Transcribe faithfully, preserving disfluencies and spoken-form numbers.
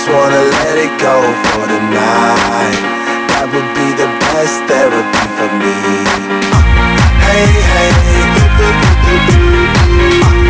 just wanna let it go for the night. That would be the best therapy for me. uh, Hey, hey, ooh, ooh, ooh, ooh, ooh. Uh,